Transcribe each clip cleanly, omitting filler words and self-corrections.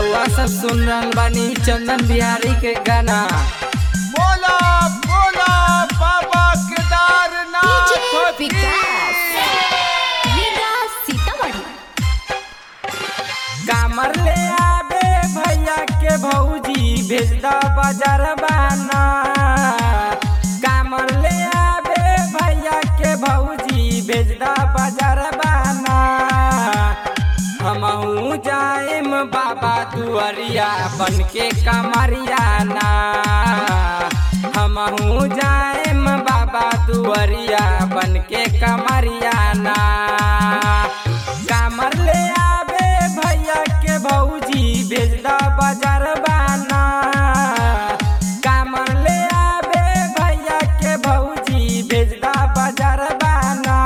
रउआ सब सुन रहल बानी चंदन बिहारी के गाना। बोला बोला बाबा केदारनाथ की। कामर ले आबे भैया के भौजी भेज द बाजार बाना। कामर ले आबे भैया के भौजी भेज द बाजार बाना। हमहू जाएम बाबा दुआरिया बन के कमरिया ना। हमहू जाएम बाबा दुआरिया बन के कमरिया ना। कामर ले आबे भैया के भौजी भेज द बाजार बाना। कामर ले आबे भैया के भौजी भेज द बाजार बाना।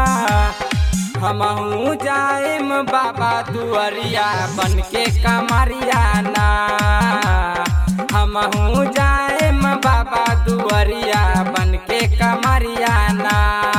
हमहू जाएम बाबा दुआरिया बन के कमरिया ना। हमहू जाएम बाबा दुआरिया बन के कमरिया ना।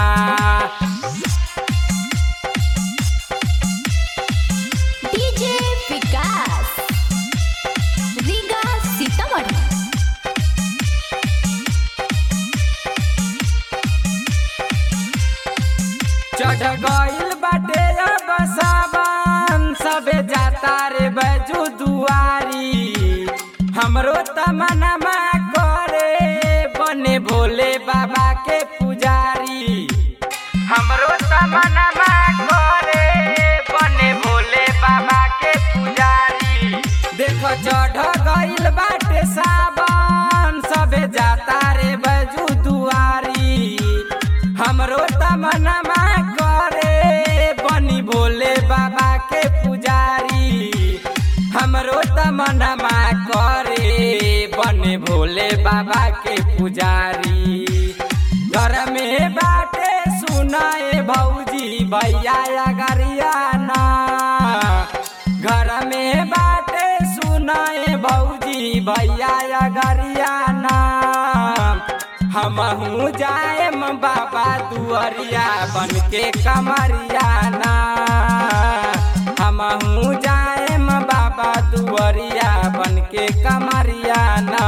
चढ़ गइल बाटे अब सावन सबे जाता रे बैजू दुआरी। हमरो तमन्ना करे बने भोले बाबा के पुजारी। हमरो तमन्ना करे बने भोले बाबा के पुजारी। देखो चढ़ गइल बाटे सावन सबे जाता रे बैजू दुआरी। हमरो तमन्ना करे बनी भोले बाबा के पुजारी। हमरो तमन्ना करे बने भोले बाबा के पुजारी। घर में बाटे सुनाए भौजी भैया अगरिया ना। घर में बाटे सुनाए भौजी भैया अगरिया ना। हमहू जाएम बाबा दुआरिया बन के कमरिया ना। हमहू जाएम बाबा दुआरिया बन के कमरिया ना।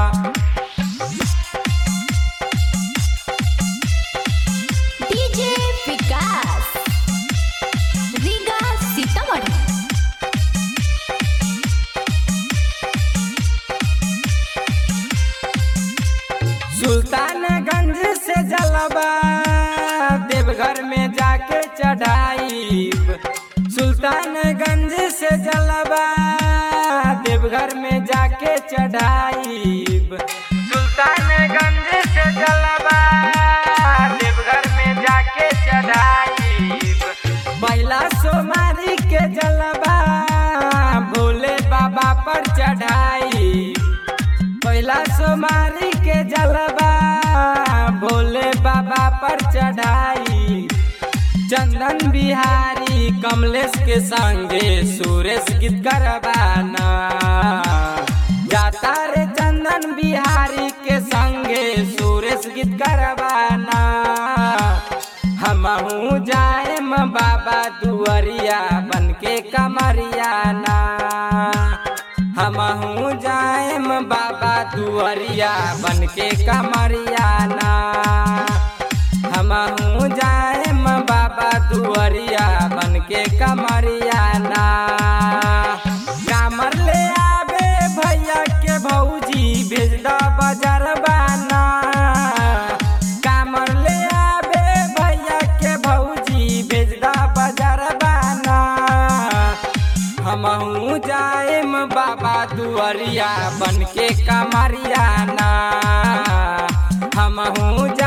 सुल्तानगंज से जलवा देवघर में जाके चढ़ाईब। सुल्तानगंज से जलवा देवघर में जाके चढ़ाईब। सुल्तानगंज से जलवा देवघर में जाके चढ़ाईब। पहला सोमवारी के जलवा भोले बाबा पर चढ़ाईब। पहला सोमवारी के जलवा भोले बाबा पर चढ़ाई। चंदन बिहारी कमलेश के संगे सुरेश गीत करवाना। जाता रे चंदन बिहारी के संगे सुरेश गीत करवाना। हमहू जाएम बाबा दुआरिया बन के कमरिया ना। हमहू जाएम बाबा दुआरिया बन के कमरिया ना। हमहू जाएम बाबा दुआरिया बन के कमरिया ना। कामर ले आबे भैया के भौजी भेज द बाजार बाना। कामर ले आबे भैया के भौजी भेज द बाजार बाना। हमहू जाएम बाबा दुआरिया बन के कमरिया ना। हमहू